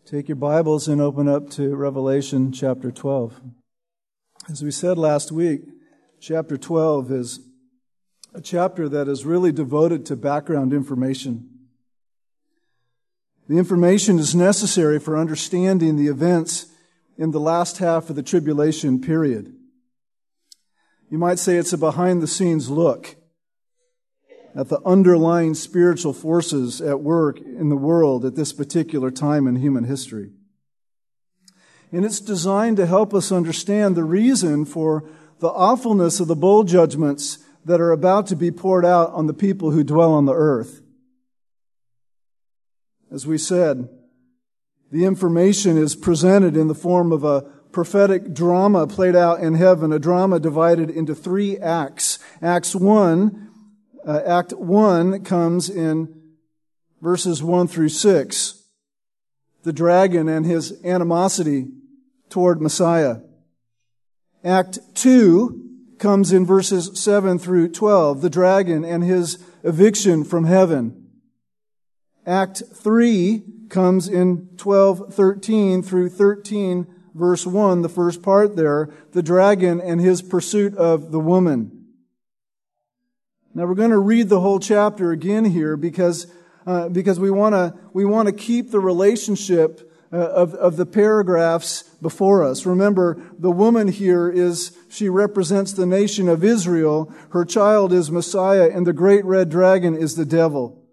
Take your Bibles and open up to Revelation chapter 12. As we said last week, chapter 12 is a chapter that is really devoted to background information. The information is necessary for understanding the events in the last half of the tribulation period. You might say it's a behind-the-scenes look at the underlying spiritual forces at work in the world at this particular time in human history. And it's designed to help us understand the reason for the awfulness of the bowl judgments that are about to be poured out on the people who dwell on the earth. As we said, the information is presented in the form of a prophetic drama played out in heaven, a drama divided into 3 acts. Act 1 comes in verses 1 through 6. The dragon and his animosity toward Messiah. Act 2 comes in verses 7 through 12. The dragon and his eviction from heaven. Act 3 comes in 12:13 through 13, verse 1, the first part there, the dragon and his pursuit of the woman. Now we're going to read the whole chapter again here because we want to keep the relationship of the paragraphs before us. Remember, the woman here she represents the nation of Israel. Her child is Messiah, and the great red dragon is the devil.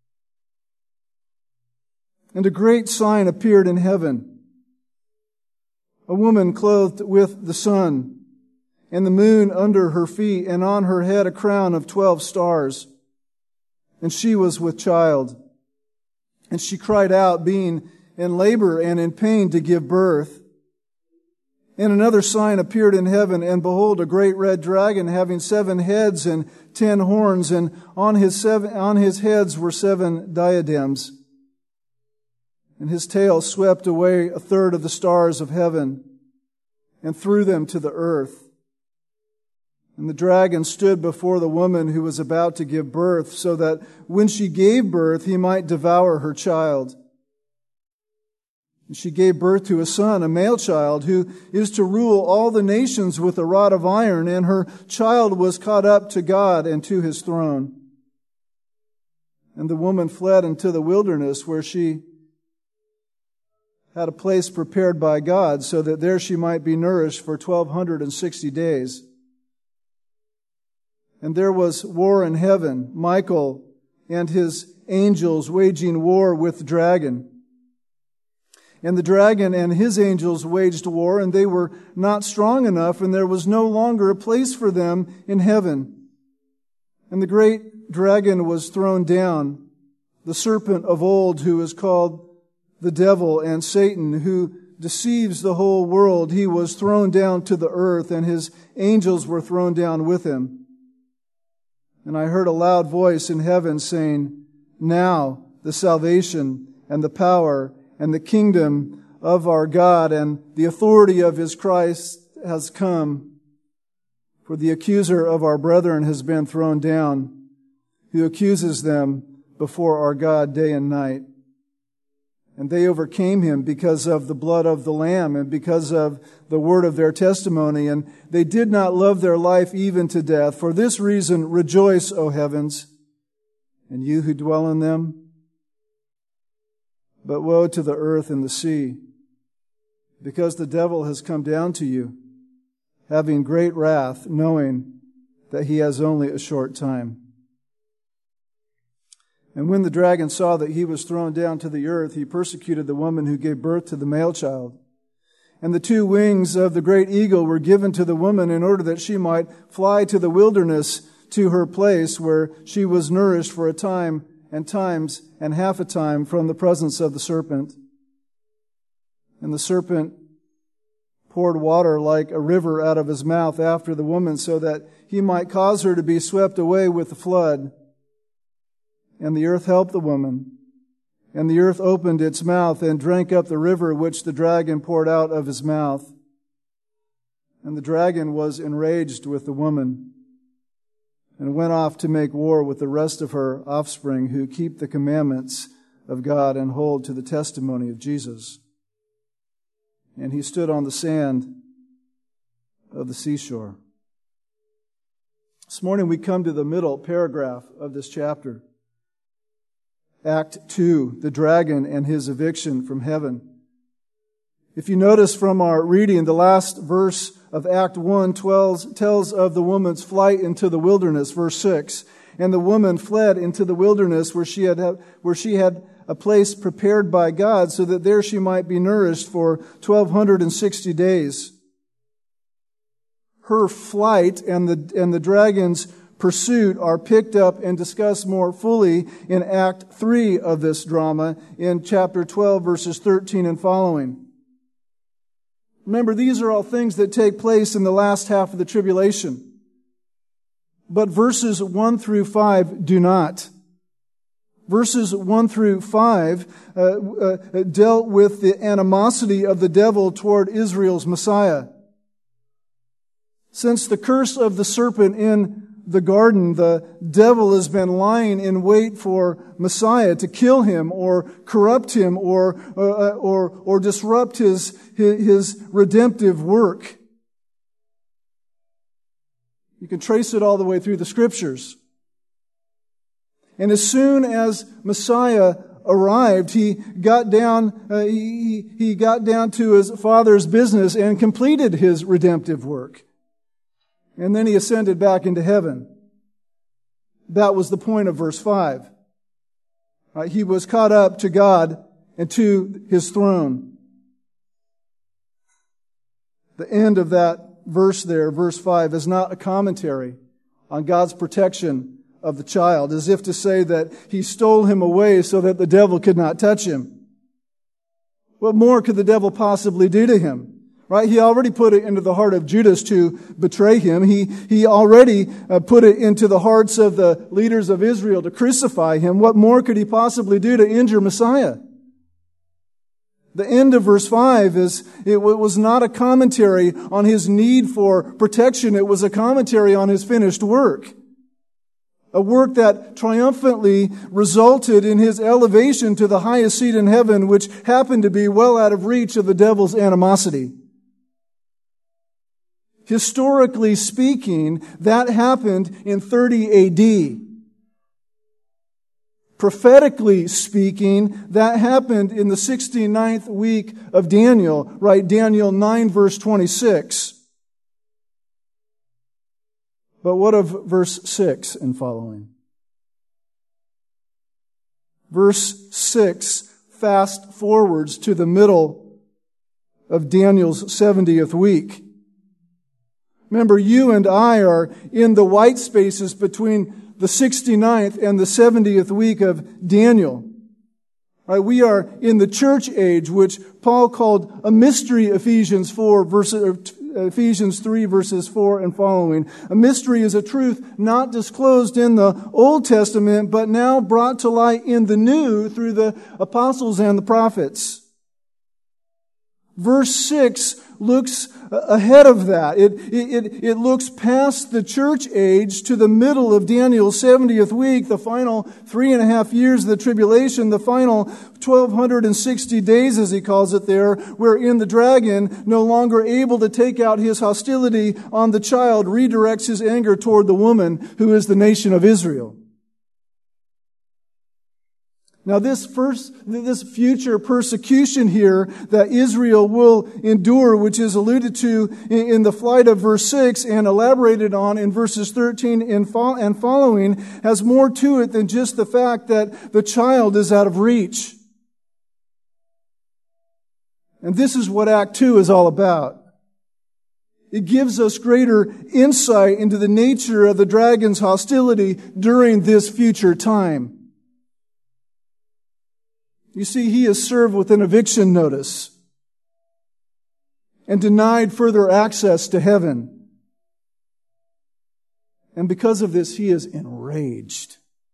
And a great sign appeared in heaven. A woman clothed with the sun, and the moon under her feet, and on her head a crown of 12 stars. And she was with child. And she cried out, being in labor and in pain to give birth. And another sign appeared in heaven, and behold, a great red dragon having 7 heads and 10 horns, and on his heads were 7 diadems. And his tail swept away 1/3 of the stars of heaven, and threw them to the earth. And the dragon stood before the woman who was about to give birth, so that when she gave birth, he might devour her child. And she gave birth to a son, a male child, who is to rule all the nations with a rod of iron, and her child was caught up to God and to his throne. And the woman fled into the wilderness, where she had a place prepared by God, so that there she might be nourished for 1260 days. And there was war in heaven, Michael and his angels waging war with the dragon. And the dragon and his angels waged war, and they were not strong enough, and there was no longer a place for them in heaven. And the great dragon was thrown down, the serpent of old, who is called the devil and Satan, who deceives the whole world. He was thrown down to the earth, and his angels were thrown down with him. And I heard a loud voice in heaven saying, "Now the salvation and the power and the kingdom of our God and the authority of his Christ has come. For the accuser of our brethren has been thrown down, who accuses them before our God day and night. And they overcame him because of the blood of the Lamb and because of the word of their testimony. And they did not love their life even to death. For this reason, rejoice, O heavens, and you who dwell in them. But woe to the earth and the sea, because the devil has come down to you, having great wrath, knowing that he has only a short time." And when the dragon saw that he was thrown down to the earth, he persecuted the woman who gave birth to the male child. And the 2 wings of the great eagle were given to the woman in order that she might fly to the wilderness, to her place where she was nourished for a time and times and half a time from the presence of the serpent. And the serpent poured water like a river out of his mouth after the woman, so that he might cause her to be swept away with the flood. And the earth helped the woman. And the earth opened its mouth and drank up the river which the dragon poured out of his mouth. And the dragon was enraged with the woman, and went off to make war with the rest of her offspring who keep the commandments of God and hold to the testimony of Jesus. And he stood on the sand of the seashore. This morning we come to the middle paragraph of this chapter. Act 2, the dragon and his eviction from heaven. If you notice from our reading, the last verse of Act 1 tells of the woman's flight into the wilderness, verse 6. And the woman fled into the wilderness where she had a place prepared by God so that there she might be nourished for 1,260 days. Her flight and the dragon's pursuit are picked up and discussed more fully in Act 3 of this drama in chapter 12, verses 13 and following. Remember, these are all things that take place in the last half of the tribulation. But verses 1 through 5 do not. Verses 1 through 5 dealt with the animosity of the devil toward Israel's Messiah. Since the curse of the serpent in the garden, the devil has been lying in wait for Messiah to kill him or corrupt him or disrupt his redemptive work. You can trace it all the way through the Scriptures. And as soon as Messiah arrived, he got down to his Father's business and completed his redemptive work. And then he ascended back into heaven. That was the point of verse 5. He was caught up to God and to his throne. The end of that verse there, verse 5, is not a commentary on God's protection of the child, as if to say that he stole him away so that the devil could not touch him. What more could the devil possibly do to him? Right? He already put it into the heart of Judas to betray him. He already put it into the hearts of the leaders of Israel to crucify him. What more could he possibly do to injure Messiah? The end of verse 5 was not a commentary on his need for protection. It was a commentary on his finished work. A work that triumphantly resulted in his elevation to the highest seat in heaven, which happened to be well out of reach of the devil's animosity. Historically speaking, that happened in 30 AD. Prophetically speaking, that happened in the 69th week of Daniel, right? Daniel 9 verse 26. But what of verse 6 and following? Verse 6 fast forwards to the middle of Daniel's 70th week. Remember, you and I are in the white spaces between the 69th and the 70th week of Daniel. Right? We are in the church age, which Paul called a mystery, Ephesians 3 verses 4 and following. A mystery is a truth not disclosed in the Old Testament, but now brought to light in the New through the apostles and the prophets. Verse 6 looks ahead of that. It looks past the church age to the middle of Daniel's 70th week, the final 3.5 years of the tribulation, the final 1,260 days, as he calls it there, wherein the dragon, no longer able to take out his hostility on the child, redirects his anger toward the woman who is the nation of Israel. Now this future persecution here that Israel will endure, which is alluded to in the flight of verse 6 and elaborated on in verses 13 and following, has more to it than just the fact that the child is out of reach. And this is what Act 2 is all about. It gives us greater insight into the nature of the dragon's hostility during this future time. You see, he is served with an eviction notice and denied further access to heaven. And because of this, he is enraged.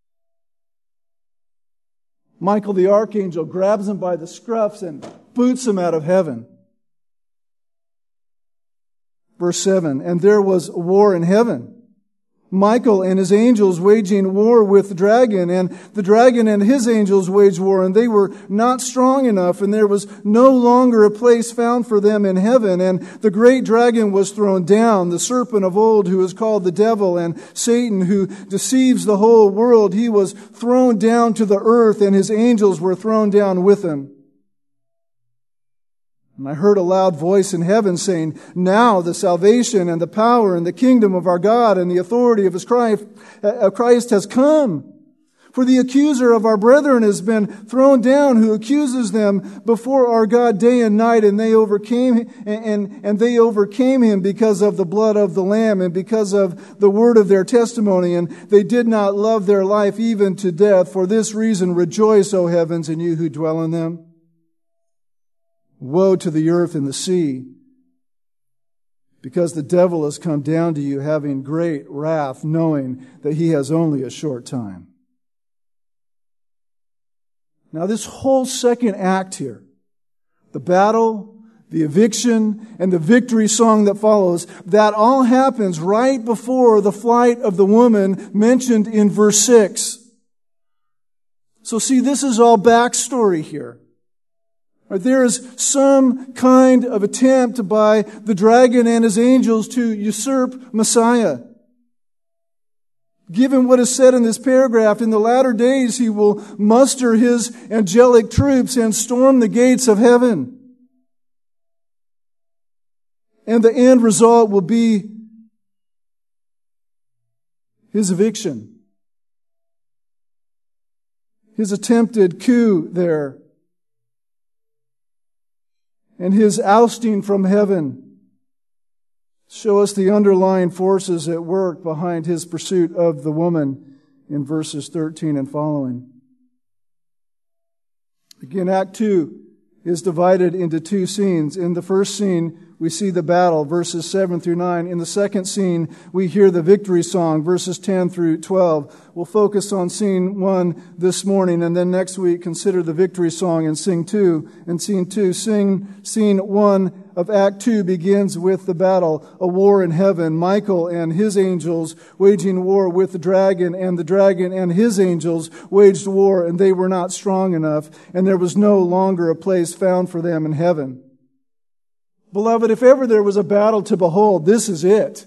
Michael the archangel grabs him by the scruffs and boots him out of heaven. Verse 7, and there was war in heaven. Michael and his angels waging war with the dragon, and the dragon and his angels waged war, and they were not strong enough, and there was no longer a place found for them in heaven. And the great dragon was thrown down, the serpent of old, who is called the devil and Satan, who deceives the whole world. He was thrown down to the earth, and his angels were thrown down with him. And I heard a loud voice in heaven saying, "Now the salvation and the power and the kingdom of our God and the authority of his Christ has come. For the accuser of our brethren has been thrown down, who accuses them before our God day and night, and they overcame him because of the blood of the Lamb and because of the word of their testimony, and they did not love their life even to death. For this reason rejoice, O heavens, and you who dwell in them. Woe to the earth and the sea, because the devil has come down to you having great wrath, knowing that he has only a short time." Now this whole second act here, the battle, the eviction, and the victory song that follows, that all happens right before the flight of the woman mentioned in verse 6. So see, this is all backstory here. There is some kind of attempt by the dragon and his angels to usurp Messiah. Given what is said in this paragraph, in the latter days he will muster his angelic troops and storm the gates of heaven. And the end result will be his eviction. His attempted coup there. And his ousting from heaven show us the underlying forces at work behind his pursuit of the woman in verses 13 and following. Again, Act 2 is divided into two scenes. In the first scene, we see the battle, verses 7 through 9. In the second scene, we hear the victory song, verses 10 through 12. We'll focus on scene 1 this morning, and then next week consider the victory song in scene 2. In scene 2, scene 1 of Act 2 begins with the battle, a war in heaven. Michael and his angels waging war with the dragon and his angels waged war, and they were not strong enough, and there was no longer a place found for them in heaven. Beloved, if ever there was a battle to behold, this is it.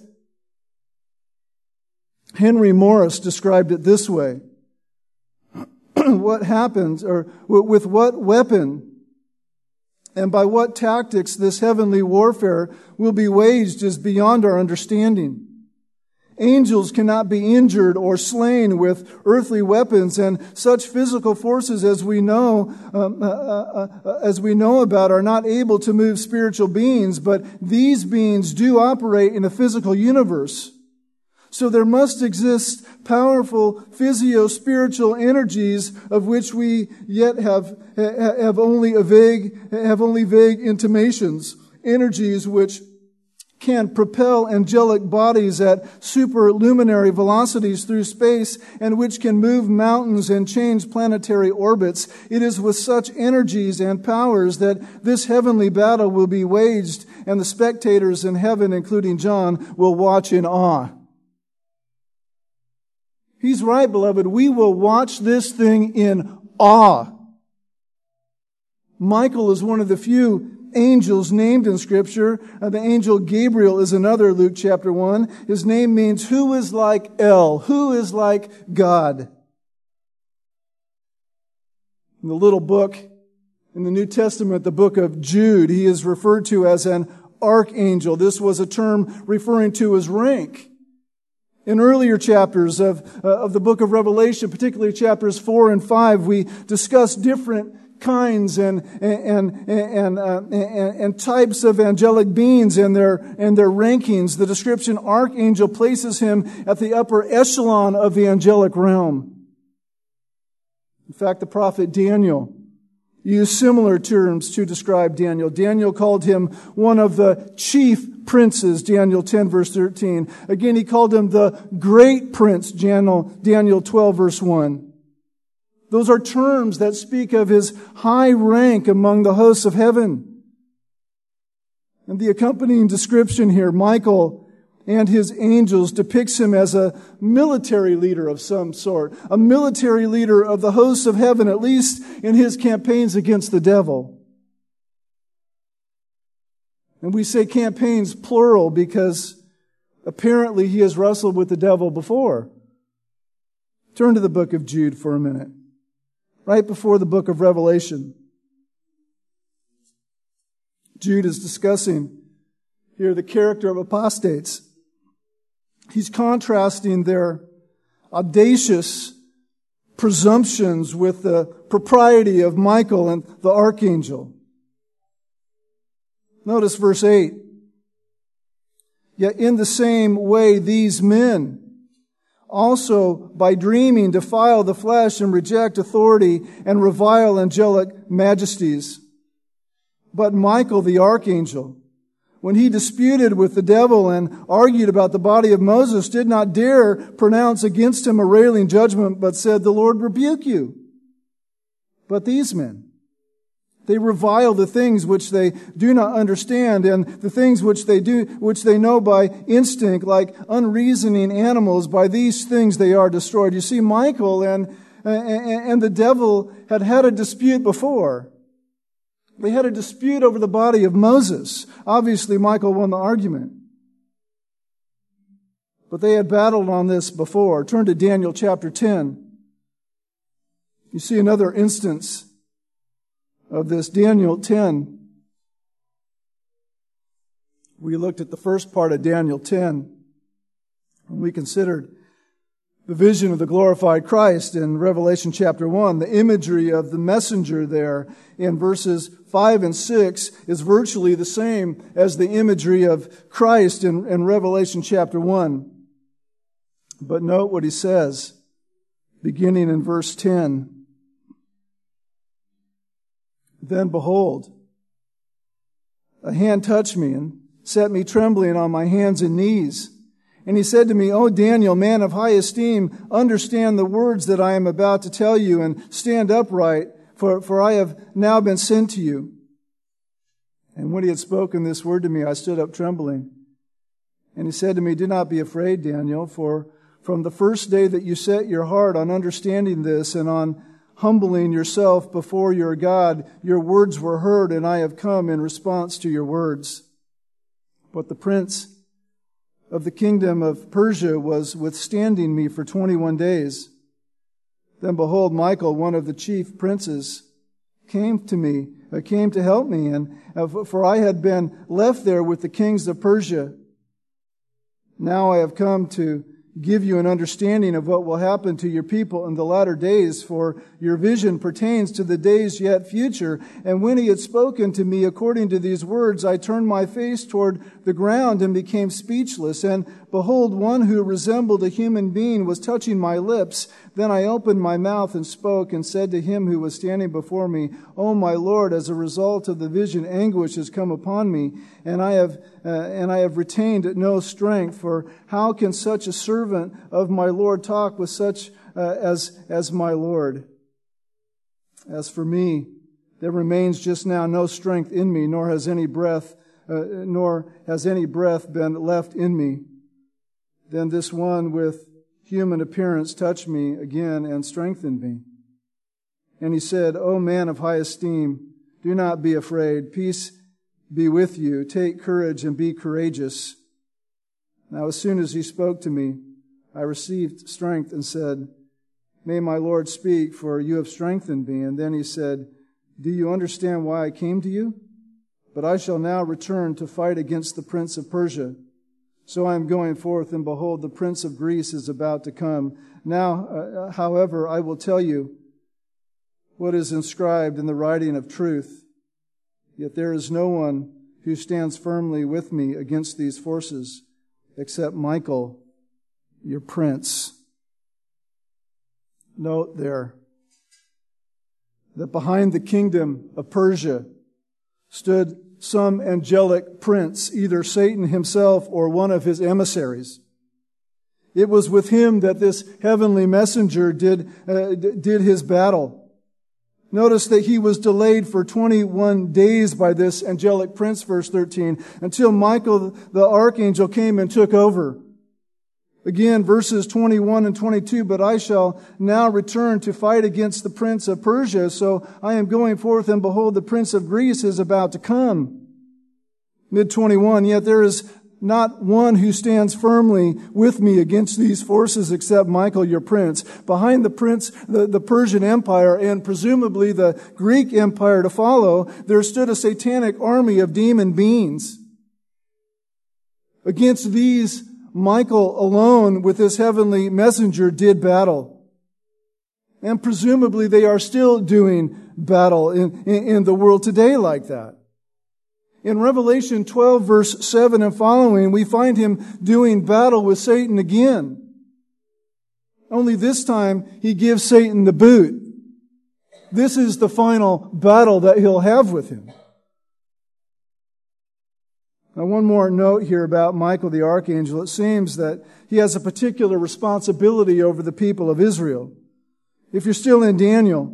Henry Morris described it this way. What happens, or with what weapon and by what tactics this heavenly warfare will be waged is beyond our understanding. Angels cannot be injured or slain with earthly weapons, and such physical forces as we know about are not able to move spiritual beings, but these beings do operate in a physical universe. So there must exist powerful physio-spiritual energies of which we yet have only vague intimations, energies which can propel angelic bodies at superluminary velocities through space and which can move mountains and change planetary orbits. It is with such energies and powers that this heavenly battle will be waged, and the spectators in heaven, including John, will watch in awe. He's right, beloved. We will watch this thing in awe. Michael is one of the few angels named in Scripture. The angel Gabriel is another, Luke chapter 1. His name means who is like El, who is like God. In the little book in the New Testament, the book of Jude, he is referred to as an archangel. This was a term referring to his rank. In earlier chapters of the book of Revelation, particularly chapters 4 and 5, we discuss different kinds and types of angelic beings and their rankings. The description archangel places him at the upper echelon of the angelic realm. In fact, the prophet Daniel used similar terms to describe Daniel. Daniel called him one of the chief princes, Daniel 10 verse 13. Again, he called him the great prince, Daniel 12 verse 1. Those are terms that speak of his high rank among the hosts of heaven. And the accompanying description here, Michael and his angels depicts him as a military leader of some sort, a military leader of the hosts of heaven, at least in his campaigns against the devil. And we say campaigns plural because apparently he has wrestled with the devil before. Turn to the book of Jude for a minute, right before the book of Revelation. Jude is discussing here the character of apostates. He's contrasting their audacious presumptions with the propriety of Michael and the archangel. Notice verse 8. Yet in the same way these men also by dreaming defile the flesh and reject authority and revile angelic majesties. But Michael the archangel, when he disputed with the devil and argued about the body of Moses, did not dare pronounce against him a railing judgment, but said, "The Lord rebuke you." But these men, they revile the things which they do not understand, and the things which they know by instinct, like unreasoning animals. By these things they are destroyed. You see, Michael and the devil had a dispute before. They had a dispute over the body of Moses. Obviously, Michael won the argument. But they had battled on this before. Turn to Daniel chapter 10. You see another instance of this. Daniel 10. We looked at the first part of Daniel 10. And we considered the vision of the glorified Christ in Revelation chapter 1. The imagery of the messenger there in verses 5 and 6 is virtually the same as the imagery of Christ in Revelation chapter 1. But note what he says, beginning in verse 10. Then behold, a hand touched me and set me trembling on my hands and knees. And he said to me, "O Daniel, man of high esteem, understand the words that I am about to tell you and stand upright, for I have now been sent to you." And when he had spoken this word to me, I stood up trembling. And he said to me, "Do not be afraid, Daniel, for from the first day that you set your heart on understanding this and on humbling yourself before your God, your words were heard, and I have come in response to your words." But the prince of the kingdom of Persia was withstanding me for 21 days. Then behold, Michael, one of the chief princes, came to help me, and for I had been left there with the kings of Persia. Now I have come to give you an understanding of what will happen to your people in the latter days, for your vision pertains to the days yet future. And when he had spoken to me according to these words, I turned my face toward the ground and became speechless. And behold, one who resembled a human being was touching my lips. Then I opened my mouth and spoke and said to him who was standing before me, "O my Lord, as a result of the vision, anguish has come upon me, and I have retained no strength. For how can such a servant of my Lord talk with such as my Lord? As for me, there remains just now no strength in me, nor has any breath been left in me." Then this one with human appearance touched me again and strengthened me. And he said, "O man of high esteem, do not be afraid. Peace be with you. Take courage and be courageous." Now as soon as he spoke to me, I received strength and said, "May my Lord speak, for you have strengthened me." And then he said, "Do you understand why I came to you? But I shall now return to fight against the prince of Persia. So I am going forth, and behold, the prince of Greece is about to come. Now, however, I will tell you what is inscribed in the writing of truth. Yet there is no one who stands firmly with me against these forces, except Michael, your prince." Note there that behind the kingdom of Persia stood some angelic prince, either Satan himself or one of his emissaries. It was with him that this heavenly messenger did his battle Notice that he was delayed for 21 days by this angelic prince, verse 13, until Michael the archangel came and took over. Again, verses 21 and 22, but I shall now return to fight against the prince of Persia, so I am going forth, and behold, the prince of Greece is about to come. Mid-21, yet there is not one who stands firmly with me against these forces except Michael, your prince. Behind the prince, the Persian Empire, and presumably the Greek Empire to follow, there stood a satanic army of demon beings. Against these, Michael alone with his heavenly messenger did battle. And presumably they are still doing battle in the world today like that. In Revelation 12 verse 7 and following, we find him doing battle with Satan again. Only this time he gives Satan the boot. This is the final battle that he'll have with him. Now, one more note here about Michael the archangel. It seems that he has a particular responsibility over the people of Israel. If you're still in Daniel,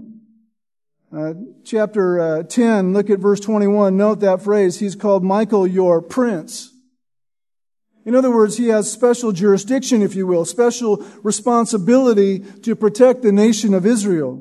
chapter 10, look at verse 21. Note that phrase. He's called Michael your prince. In other words, he has special jurisdiction, if you will, special responsibility to protect the nation of Israel.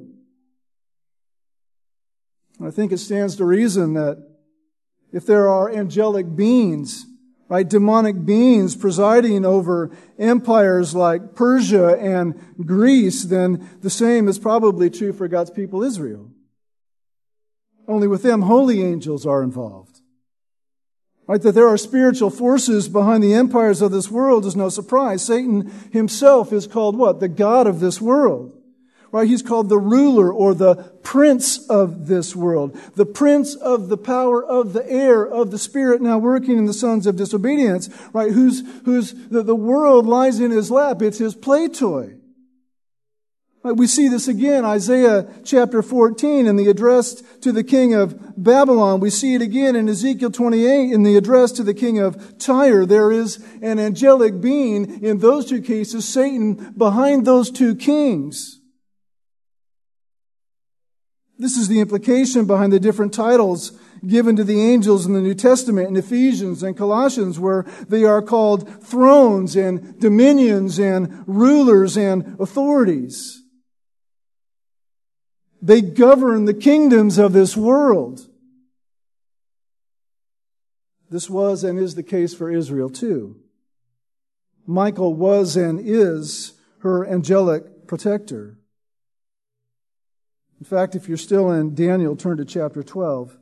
I think it stands to reason that if there are angelic beings, right, demonic beings presiding over empires like Persia and Greece, then the same is probably true for God's people Israel. Only with them, holy angels are involved. Right, that there are spiritual forces behind the empires of this world is no surprise. Satan himself is called what? The god of this world. Right, he's called the ruler or the prince of this world. The prince of the power of the air, of the spirit now working in the sons of disobedience. Right, the world lies in his lap. It's his play toy. Right, we see this again, Isaiah chapter 14 in the address to the king of Babylon. We see it again in Ezekiel 28 in the address to the king of Tyre. There is an angelic being in those two cases, Satan behind those two kings. This is the implication behind the different titles given to the angels in the New Testament in Ephesians and Colossians, where they are called thrones and dominions and rulers and authorities. They govern the kingdoms of this world. This was and is the case for Israel too. Michael was and is her angelic protector. In fact, if you're still in Daniel, turn to chapter 12.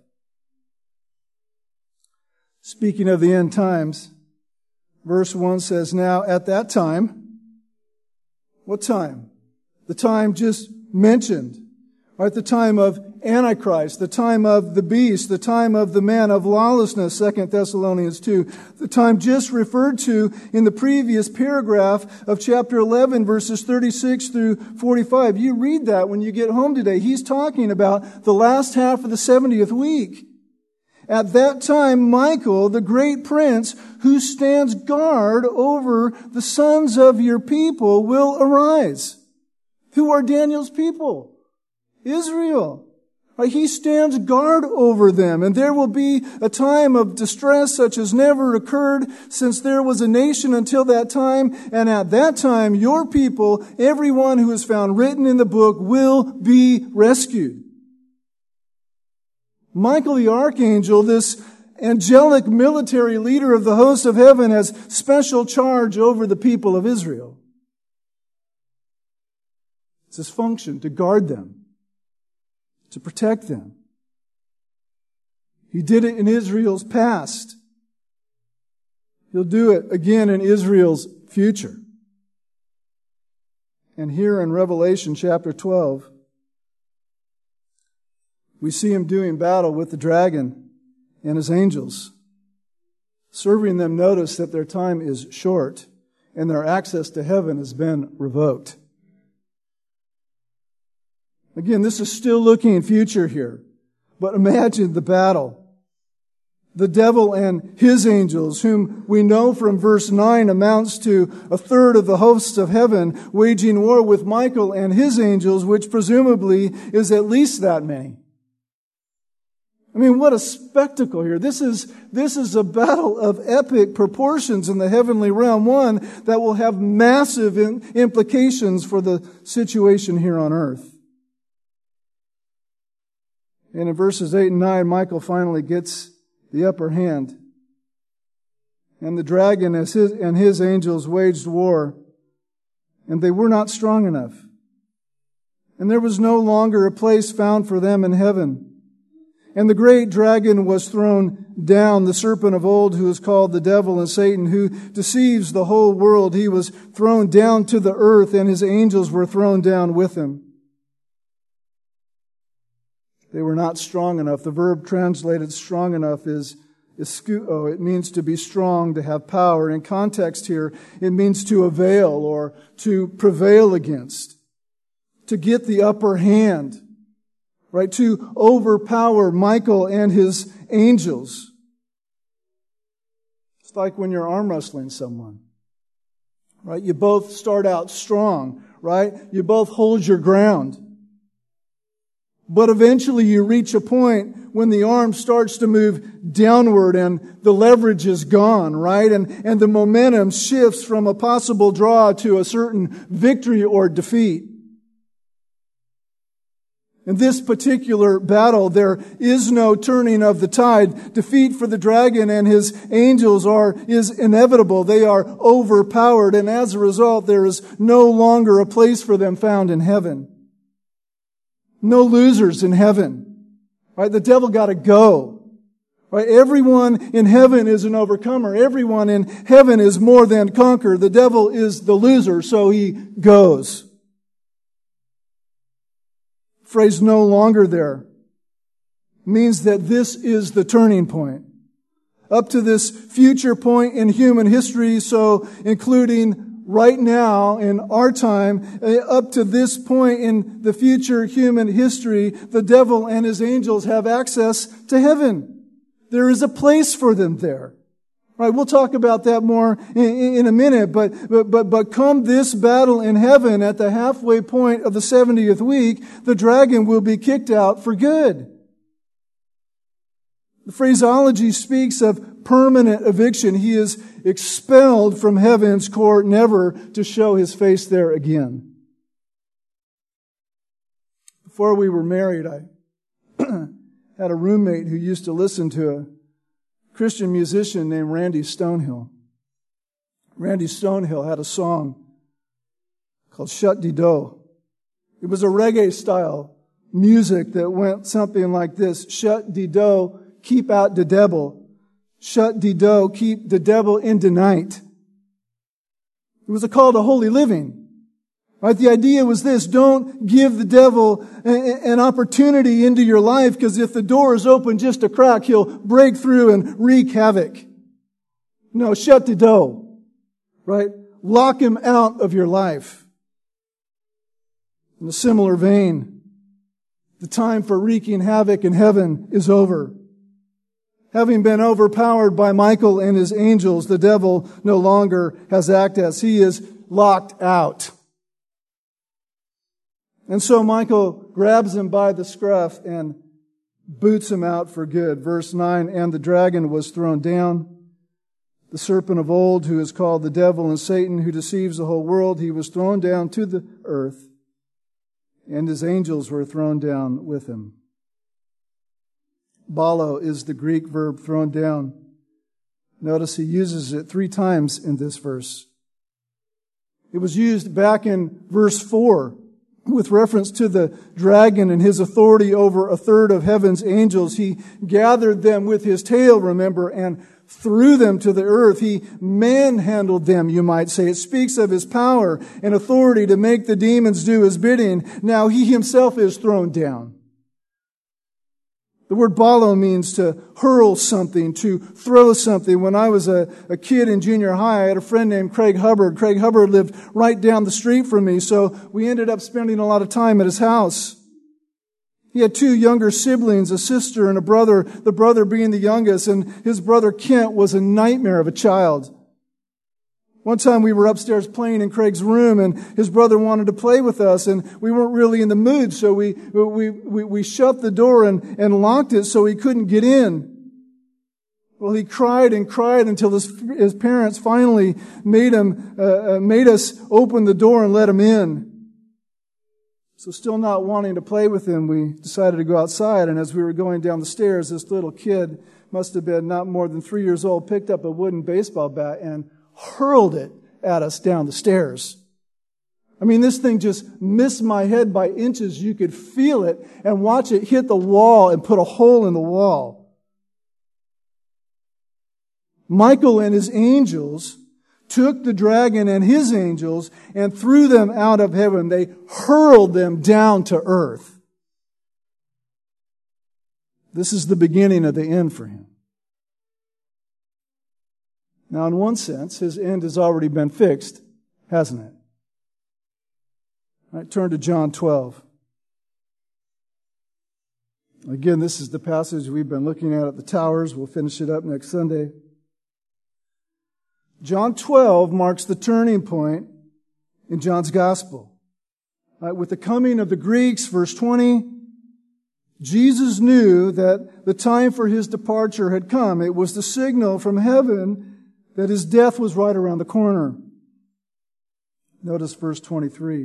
Speaking of the end times, verse 1 says, now at that time, what time? The time just mentioned. Right, the time of Antichrist, the time of the beast, the time of the man of lawlessness, 2 Thessalonians 2, the time just referred to in the previous paragraph of chapter 11, verses 36 through 45. You read that when you get home today. He's talking about the last half of the 70th week. At that time, Michael, the great prince, who stands guard over the sons of your people, will arise. Who are Daniel's people? Israel. He stands guard over them, and there will be a time of distress such as never occurred since there was a nation until that time, and at that time your people, everyone who is found written in the book, will be rescued. Michael the archangel, this angelic military leader of the hosts of heaven, has special charge over the people of Israel. It's his function to guard them, to protect them. He did it in Israel's past. He'll do it again in Israel's future. And here in Revelation chapter 12, we see him doing battle with the dragon and his angels, serving them notice that their time is short and their access to heaven has been revoked. Again, this is still looking future here. But imagine the battle. The devil and his angels, whom we know from verse 9 amounts to a third of the hosts of heaven, waging war with Michael and his angels, which presumably is at least that many. I mean, what a spectacle here. This is a battle of epic proportions in the heavenly realm, one that will have massive implications for the situation here on earth. And in verses 8 and 9, Michael finally gets the upper hand. And the dragon and his angels waged war, and they were not strong enough. And there was no longer a place found for them in heaven. And the great dragon was thrown down, the serpent of old, who is called the devil and Satan, who deceives the whole world. He was thrown down to the earth, and his angels were thrown down with him. They were not strong enough. The verb translated strong enough is iskuo. It means to be strong, to have power. In context here, it means to avail or to prevail against, to get the upper hand, right? To overpower Michael and his angels. It's like when you're arm wrestling someone, right? You both start out strong, right? You both hold your ground. But eventually you reach a point when the arm starts to move downward and the leverage is gone, right? And the momentum shifts from a possible draw to a certain victory or defeat. In this particular battle, there is no turning of the tide. Defeat for the dragon and his angels is inevitable. They are overpowered, and as a result, there is no longer a place for them found in heaven. No losers in heaven. Right? The devil got to go. Right? Everyone in heaven is an overcomer. Everyone in heaven is more than conqueror. The devil is the loser, so he goes. Phrase "no longer there" means that this is the turning point. Up to this future point in human history, so including right now, in our time, up to this point in the future human history, the devil and his angels have access to heaven. There is a place for them there. Right, we'll talk about that more in a minute, but come this battle in heaven at the halfway point of the 70th week, the dragon will be kicked out for good. The phraseology speaks of permanent eviction. He is expelled from heaven's court, never to show his face there again. Before we were married, I had a roommate who used to listen to a Christian musician named Randy Stonehill. Randy Stonehill had a song called Shut Di Do. It was a reggae style music that went something like this: Shut Di Do, keep out the devil. Shut Di Do, keep the devil in the night. It was a call to holy living. Right? The idea was this: don't give the devil an opportunity into your life, because if the door is open just a crack, he'll break through and wreak havoc. No, shut the door. Right? Lock him out of your life. In a similar vein, the time for wreaking havoc in heaven is over. Having been overpowered by Michael and his angels, the devil no longer has access. He is locked out. And so Michael grabs him by the scruff and boots him out for good. Verse 9, and the dragon was thrown down, the serpent of old, who is called the devil and Satan, who deceives the whole world. He was thrown down to the earth, and his angels were thrown down with him. Balo is the Greek verb thrown down. Notice he uses it 3 times in this verse. It was used back in verse 4 with reference to the dragon and his authority over a third of heaven's angels. He gathered them with his tail, remember, and threw them to the earth. He manhandled them, you might say. It speaks of his power and authority to make the demons do his bidding. Now he himself is thrown down. The word balo means to hurl something, to throw something. When I was a kid in junior high, I had a friend named Craig Hubbard. Craig Hubbard lived right down the street from me, so we ended up spending a lot of time at his house. He had two younger siblings, a sister and a brother, the brother being the youngest, and his brother Kent was a nightmare of a child. One time we were upstairs playing in Craig's room, and his brother wanted to play with us, and we weren't really in the mood, so we shut the door and locked it so he couldn't get in. Well, he cried and cried until his parents finally made us open the door and let him in. So still not wanting to play with him, we decided to go outside, and as we were going down the stairs, this little kid, must have been not more than 3 years old, picked up a wooden baseball bat and hurled it at us down the stairs. I mean, this thing just missed my head by inches. You could feel it and watch it hit the wall and put a hole in the wall. Michael and his angels took the dragon and his angels and threw them out of heaven. They hurled them down to earth. This is the beginning of the end for him. Now, in one sense, his end has already been fixed, hasn't it? All right, turn to John 12. Again, this is the passage we've been looking at the towers. We'll finish it up next Sunday. John 12 marks the turning point in John's gospel. Right, with the coming of the Greeks, verse 20, Jesus knew that the time for his departure had come. It was the signal from heaven that his death was right around the corner. Notice verse 23.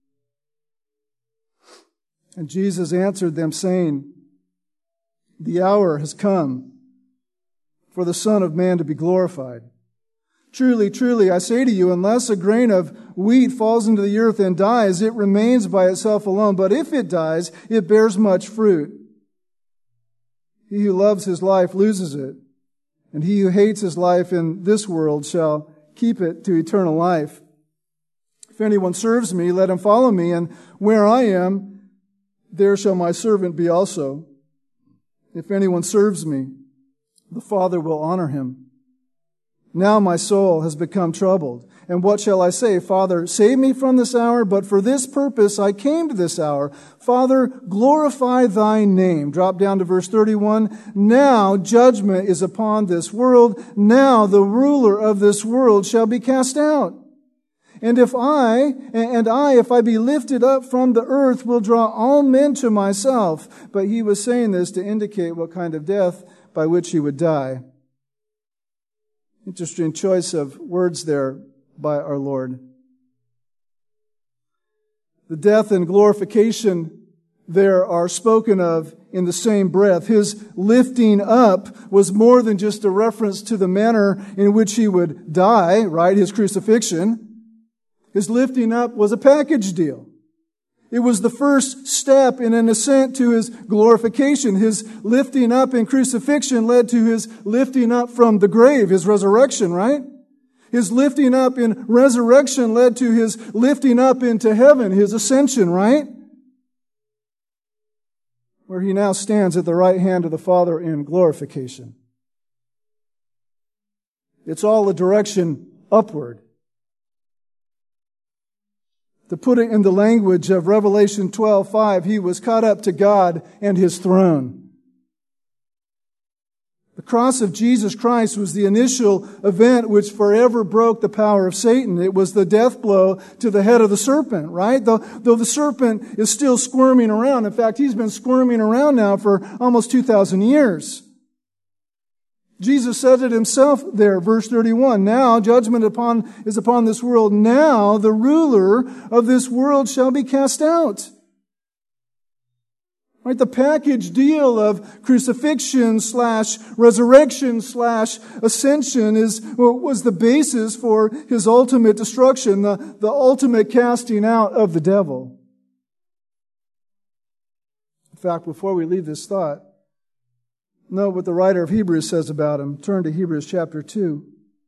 And Jesus answered them, saying, "The hour has come for the Son of Man to be glorified. Truly, truly, I say to you, unless a grain of wheat falls into the earth and dies, it remains by itself alone. But if it dies, it bears much fruit. He who loves his life loses it, and he who hates his life in this world shall keep it to eternal life. If anyone serves me, let him follow me, and where I am, there shall my servant be also. If anyone serves me, the Father will honor him. Now my soul has become troubled. And what shall I say? Father, save me from this hour, but for this purpose I came to this hour. Father, glorify thy name." Drop down to verse 31. "Now judgment is upon this world. Now the ruler of this world shall be cast out. And if I, if I be lifted up from the earth, will draw all men to myself." But he was saying this to indicate what kind of death by which he would die. Interesting choice of words there by our Lord. The death and glorification there are spoken of in the same breath. His lifting up was more than just a reference to the manner in which he would die, right? His crucifixion. His lifting up was a package deal. It was the first step in an ascent to his glorification. His lifting up in crucifixion led to his lifting up from the grave, his resurrection, right? His lifting up in resurrection led to his lifting up into heaven, his ascension, right? Where he now stands at the right hand of the Father in glorification. It's all a direction upward. To put it in the language of Revelation 12:5, he was caught up to God and his throne. The cross of Jesus Christ was the initial event which forever broke the power of Satan. It was the death blow to the head of the serpent, right? Though the serpent is still squirming around. In fact, he's been squirming around now for almost 2,000 years. Jesus said it himself there, verse 31. "Now judgment is upon this world. Now the ruler of this world shall be cast out." Right? The package deal of crucifixion / resurrection / ascension was the basis for his ultimate destruction, the ultimate casting out of the devil. In fact, before we leave this thought, note what the writer of Hebrews says about him. Turn to Hebrews chapter 2.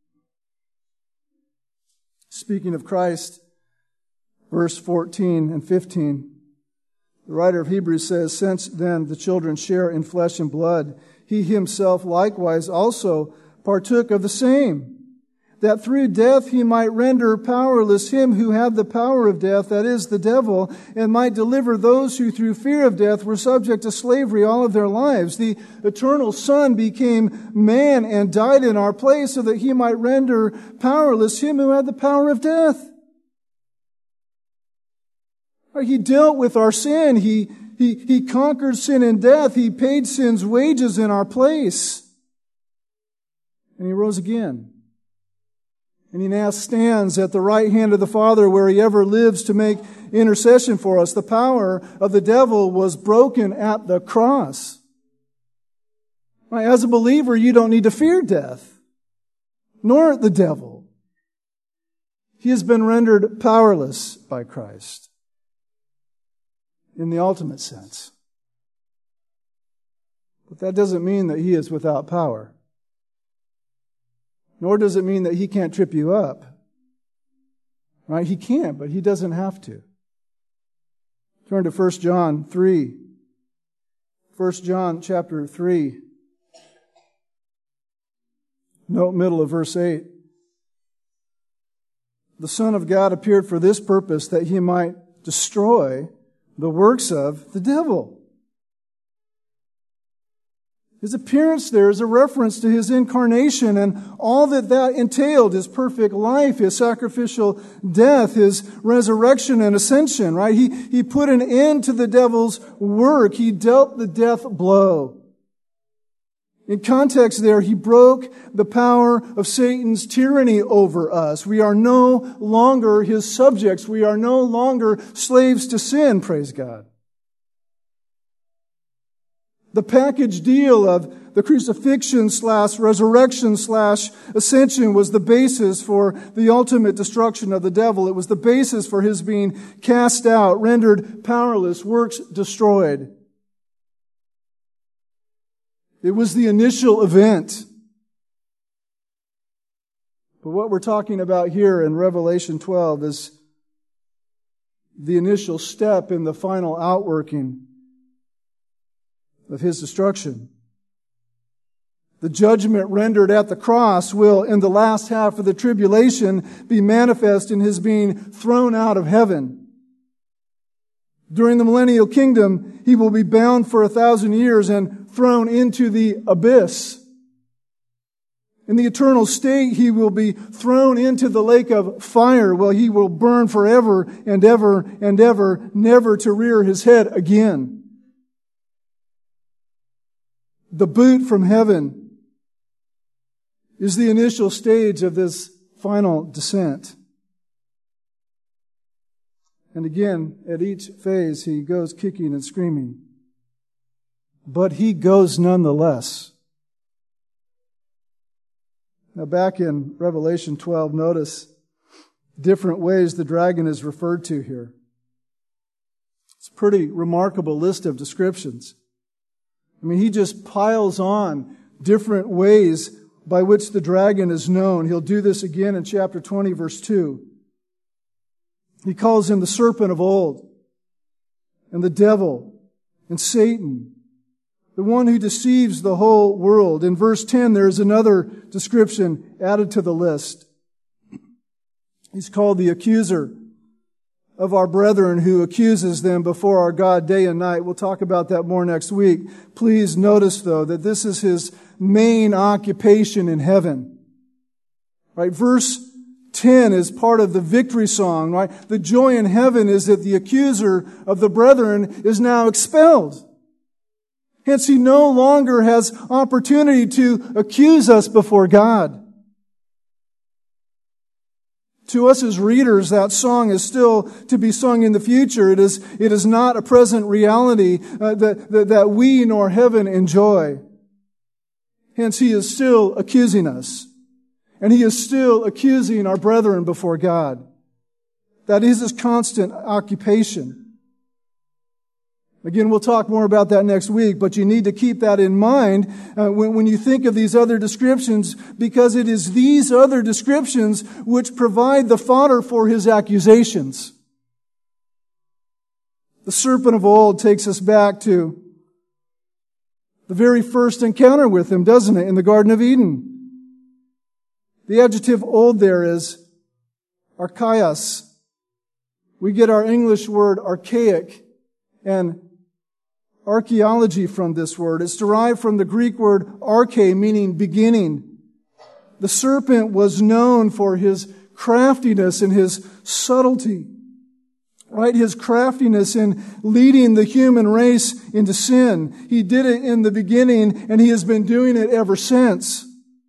Speaking of Christ, verse 14 and 15. The writer of Hebrews says, "Since then the children share in flesh and blood, he himself likewise also partook of the same, that through death he might render powerless him who had the power of death, that is, the devil, and might deliver those who through fear of death were subject to slavery all of their lives. The eternal Son became man and died in our place so that he might render powerless him who had the power of death. He dealt with our sin. He conquered sin and death. He paid sin's wages in our place. And he rose again. And he now stands at the right hand of the Father where he ever lives to make intercession for us. The power of the devil was broken at the cross. Right? As a believer, you don't need to fear death, nor the devil. He has been rendered powerless by Christ in the ultimate sense. But that doesn't mean that he is without power. Nor does it mean that he can't trip you up. Right? He can, but he doesn't have to. Turn to 1 John 3. 1 John chapter 3. Note middle of verse 8. The Son of God appeared for this purpose, that he might destroy the works of the devil. His appearance there is a reference to his incarnation and all that entailed, his perfect life, his sacrificial death, his resurrection and ascension, right? He put an end to the devil's work. He dealt the death blow. In context there, he broke the power of Satan's tyranny over us. We are no longer his subjects. We are no longer slaves to sin, praise God. The package deal of the crucifixion / resurrection / ascension was the basis for the ultimate destruction of the devil. It was the basis for his being cast out, rendered powerless, works destroyed. It was the initial event. But what we're talking about here in Revelation 12 is the initial step in the final outworking of his destruction. The judgment rendered at the cross will, in the last half of the tribulation, be manifest in his being thrown out of heaven. During the millennial kingdom, he will be bound for 1,000 years and thrown into the abyss. In the eternal state, he will be thrown into the lake of fire, where he will burn forever and ever and ever, never to rear his head again. The boot from heaven is the initial stage of this final descent. And again, at each phase, he goes kicking and screaming. But he goes nonetheless. Now back in Revelation 12, notice different ways the dragon is referred to here. It's a pretty remarkable list of descriptions. I mean, he just piles on different ways by which the dragon is known. He'll do this again in chapter 20, verse 2. He calls him the serpent of old, and the devil, and Satan, the one who deceives the whole world. In verse 10, there's another description added to the list. He's called the accuser of our brethren, who accuses them before our God day and night. We'll talk about that more next week. Please notice, though, that this is his main occupation in heaven. Right? Verse 10 is part of the victory song, right? The joy in heaven is that the accuser of the brethren is now expelled. Hence, he no longer has opportunity to accuse us before God. To us as readers, that song is still to be sung in the future. It is not a present reality that we nor heaven enjoy. Hence, he is still accusing us. And he is still accusing our brethren before God. That is his constant occupation. Again, we'll talk more about that next week, but you need to keep that in mind when you think of these other descriptions, because it is these other descriptions which provide the fodder for his accusations. The serpent of old takes us back to the very first encounter with him, doesn't it, in the Garden of Eden. The adjective old there is archaios. We get our English word archaic and archaeology from this word. It's derived from the Greek word arche, meaning beginning. The serpent was known for his craftiness and his subtlety. Right? His craftiness in leading the human race into sin. He did it in the beginning, and he has been doing it ever since.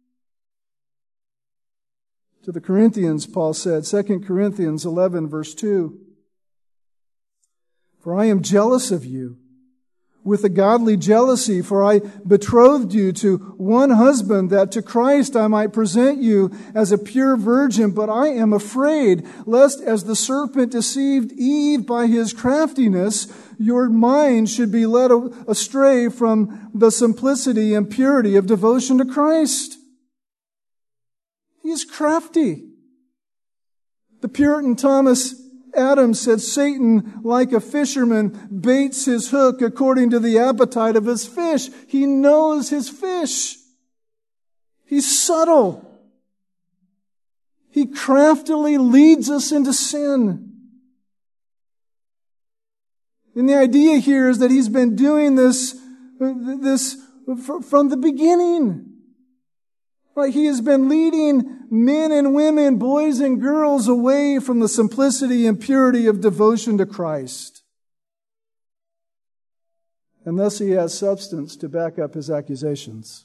To the Corinthians, Paul said, 2 Corinthians 11, verse 2, "For I am jealous of you with a godly jealousy, for I betrothed you to one husband, that to Christ I might present you as a pure virgin. But I am afraid, lest as the serpent deceived Eve by his craftiness, your mind should be led astray from the simplicity and purity of devotion to Christ." He's crafty. The Puritan Thomas Adams said, "Satan, like a fisherman, baits his hook according to the appetite of his fish." He knows his fish. He's subtle. He craftily leads us into sin. And the idea here is that he's been doing this from the beginning. Right? He has been leading men and women, boys and girls, away from the simplicity and purity of devotion to Christ. And thus he has substance to back up his accusations.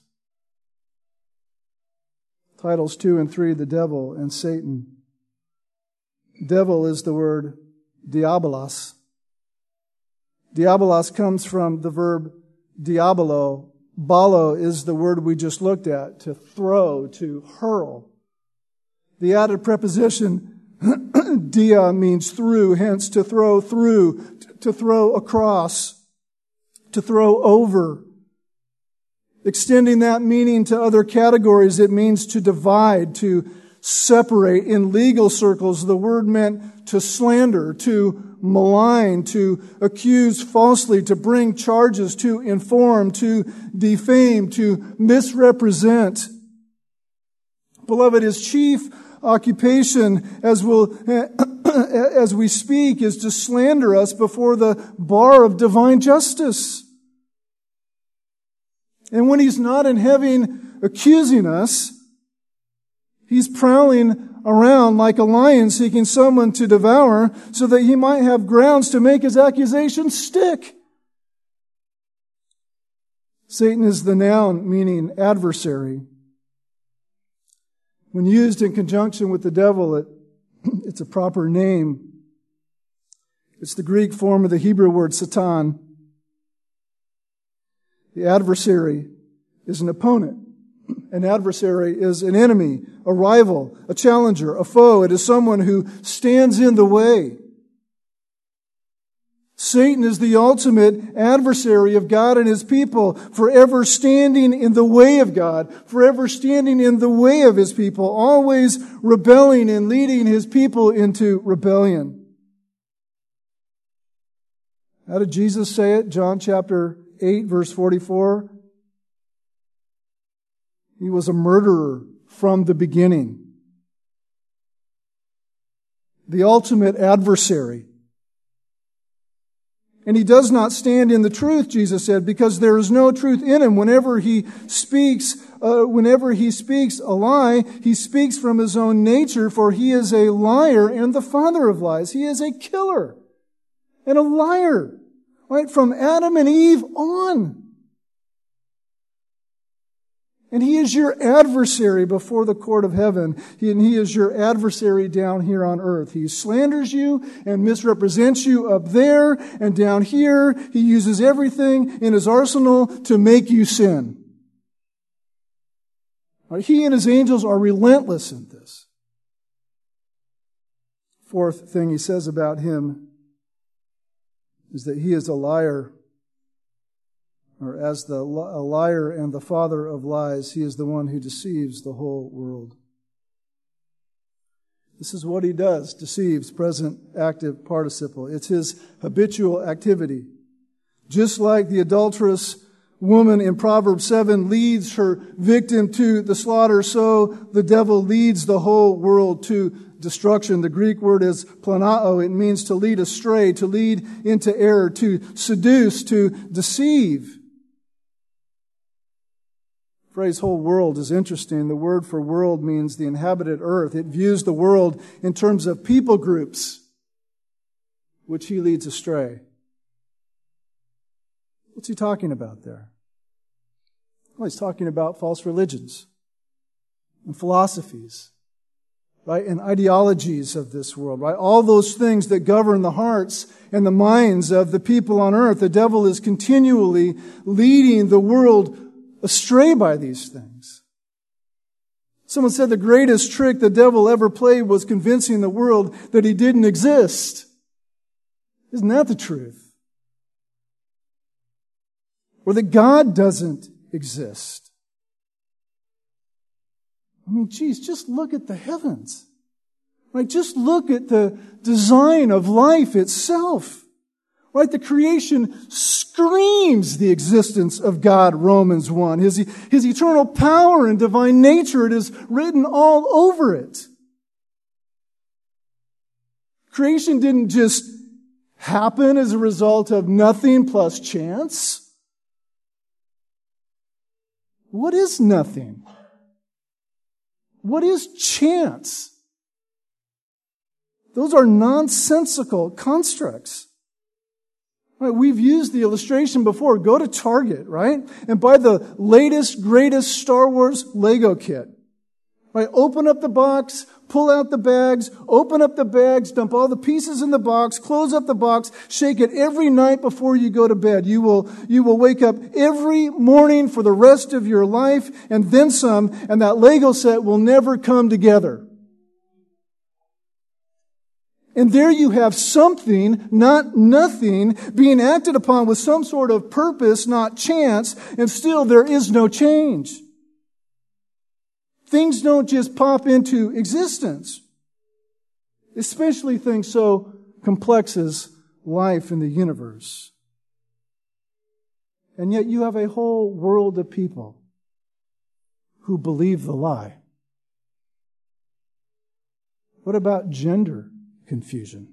Titles 2 and 3, the devil and Satan. Devil is the word diabolos. Diabolos comes from the verb diabolo. Balo is the word we just looked at, to throw, to hurl. The added preposition dia means through, hence to throw through, to throw across, to throw over. Extending that meaning to other categories, it means to divide, to separate. In legal circles, the word meant to slander, to malign, to accuse falsely, to bring charges, to inform, to defame, to misrepresent. Beloved, his chief occupation, as we speak, is to slander us before the bar of divine justice. And when he's not in heaven accusing us, he's prowling around like a lion seeking someone to devour so that he might have grounds to make his accusations stick. Satan is the noun meaning adversary. When used in conjunction with the devil, it's a proper name. It's the Greek form of the Hebrew word Satan. The adversary is an opponent. An adversary is an enemy, a rival, a challenger, a foe. It is someone who stands in the way. Satan is the ultimate adversary of God and His people, forever standing in the way of God, forever standing in the way of His people, always rebelling and leading His people into rebellion. How did Jesus say it? John chapter 8, verse 44. He was a murderer from the beginning. The ultimate adversary. And he does not stand in the truth, Jesus said, because there is no truth in him. Whenever he speaks a lie, he speaks from his own nature, for he is a liar and the father of lies. He is a killer and a liar, right? From Adam and Eve on. And he is your adversary before the court of heaven. And he is your adversary down here on earth. He slanders you and misrepresents you up there. And down here, he uses everything in his arsenal to make you sin. He and his angels are relentless in this. Fourth thing he says about him is that he is a liar. Or as a liar and the father of lies, he is the one who deceives the whole world. This is what he does, deceives, present active participle. It's his habitual activity. Just like the adulterous Woman in Proverbs 7 leads her victim to the slaughter, so the devil leads the whole world to destruction. The Greek word is planao. It means to lead astray, to lead into error, to seduce, to deceive. The phrase whole world is interesting. The word for world means the inhabited earth. It views the world in terms of people groups, which he leads astray. What's he talking about there? Well, he's talking about false religions and philosophies, right? And ideologies of this world, right? All those things that govern the hearts and the minds of the people on earth. The devil is continually leading the world astray by these things. Someone said the greatest trick the devil ever played was convincing the world that he didn't exist. Isn't that the truth? Or that God doesn't exist. I mean, geez, just look at the heavens. Right? Just look at the design of life itself. Right? The creation screams the existence of God, Romans 1. His eternal power and divine nature, it is written all over it. Creation didn't just happen as a result of nothing plus chance. What is nothing? What is chance? Those are nonsensical constructs. Right, we've used the illustration before. Go to Target, right? And buy the latest, greatest Star Wars Lego kit. Right? Open up the box, pull out the bags, open up the bags, dump all the pieces in the box, close up the box, shake it every night before you go to bed. You will wake up every morning for the rest of your life and then some, and that Lego set will never come together. And there you have something, not nothing, being acted upon with some sort of purpose, not chance, and still there is no change. Things don't just pop into existence, especially things so complex as life in the universe. And yet you have a whole world of people who believe the lie. What about gender confusion?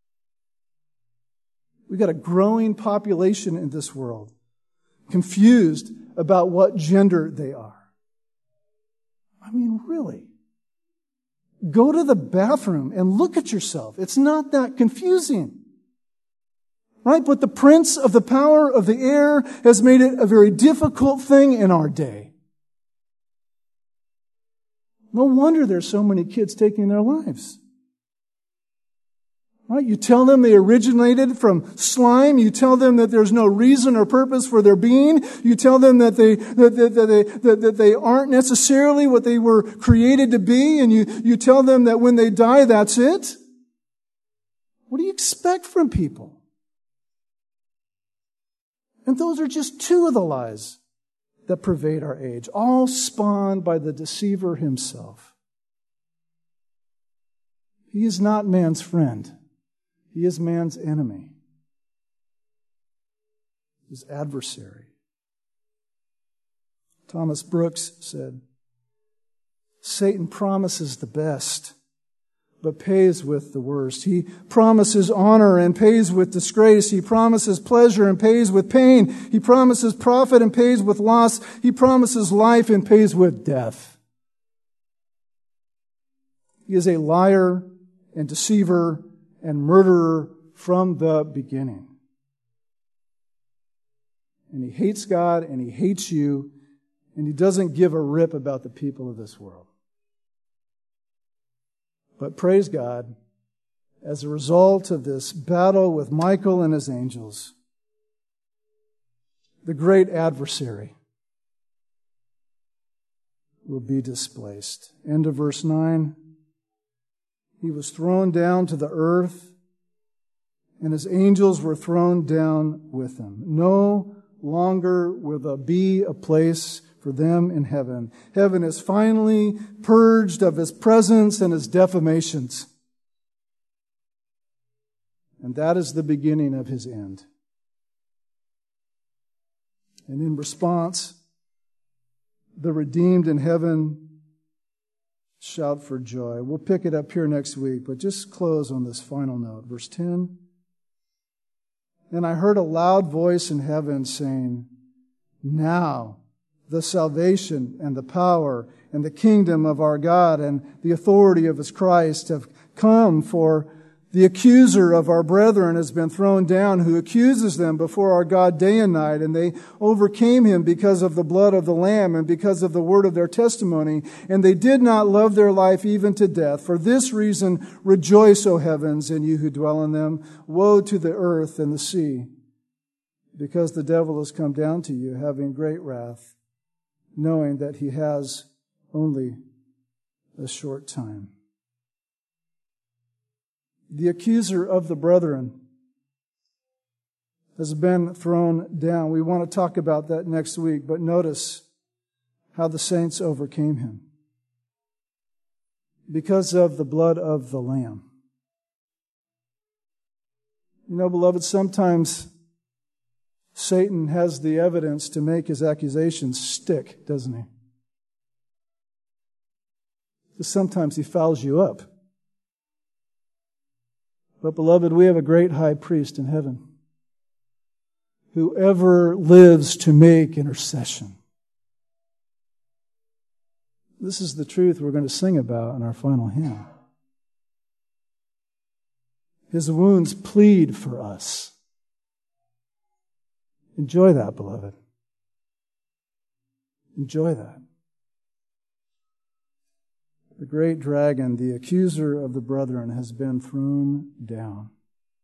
We've got a growing population in this world confused about what gender they are. I mean, really. Go to the bathroom and look at yourself. It's not that confusing. Right? But the prince of the power of the air has made it a very difficult thing in our day. No wonder there's so many kids taking their lives. Right? You tell them they originated from slime. You tell them that there's no reason or purpose for their being. You tell them that they aren't necessarily what they were created to be. And you tell them that when they die, that's it. What do you expect from people? And those are just two of the lies that pervade our age, all spawned by the deceiver himself. He is not man's friend. He is man's enemy, his adversary. Thomas Brooks said, Satan promises the best, but pays with the worst. He promises honor and pays with disgrace. He promises pleasure and pays with pain. He promises profit and pays with loss. He promises life and pays with death. He is a liar and deceiver and murderer from the beginning. And he hates God and he hates you, and he doesn't give a rip about the people of this world. But praise God, as a result of this battle with Michael and his angels, the great adversary will be displaced. End of verse 9. He was thrown down to the earth, and his angels were thrown down with him. No longer will there be a place for them in heaven. Heaven is finally purged of his presence and his defamations. And that is the beginning of his end. And in response, the redeemed in heaven shout for joy. We'll pick it up here next week, but just close on this final note. Verse 10. And I heard a loud voice in heaven saying, now the salvation and the power and the kingdom of our God and the authority of His Christ have come, for the accuser of our brethren has been thrown down, who accuses them before our God day and night. And they overcame him because of the blood of the Lamb and because of the word of their testimony. And they did not love their life even to death. For this reason, rejoice, O heavens, and you who dwell in them. Woe to the earth and the sea, because the devil has come down to you, having great wrath, knowing that he has only a short time. The accuser of the brethren has been thrown down. We want to talk about that next week, but notice how the saints overcame him. Because of the blood of the Lamb. You know, beloved, sometimes Satan has the evidence to make his accusations stick, doesn't he? Because sometimes he fouls you up. But beloved, we have a great high priest in heaven who ever lives to make intercession. This is the truth we're going to sing about in our final hymn. His wounds plead for us. Enjoy that, beloved. Enjoy that. The great dragon, the accuser of the brethren, has been thrown down.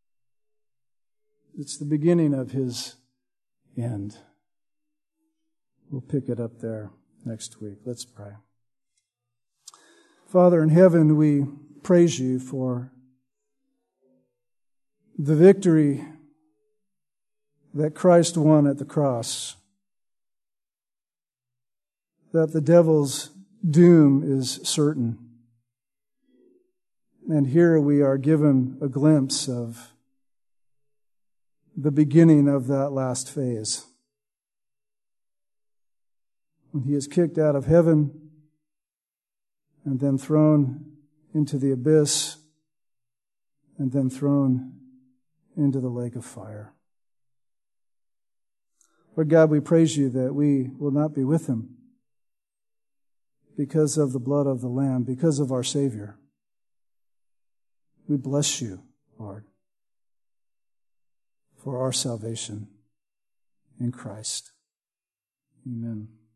It's the beginning of his end. We'll pick it up there next week. Let's pray. Father in heaven, we praise you for the victory that Christ won at the cross, that the devil's doom is certain. And here we are given a glimpse of the beginning of that last phase, when he is kicked out of heaven and then thrown into the abyss and then thrown into the lake of fire. Lord God, we praise you that we will not be with him because of the blood of the Lamb, because of our Savior. We bless you, Lord, for our salvation in Christ. Amen.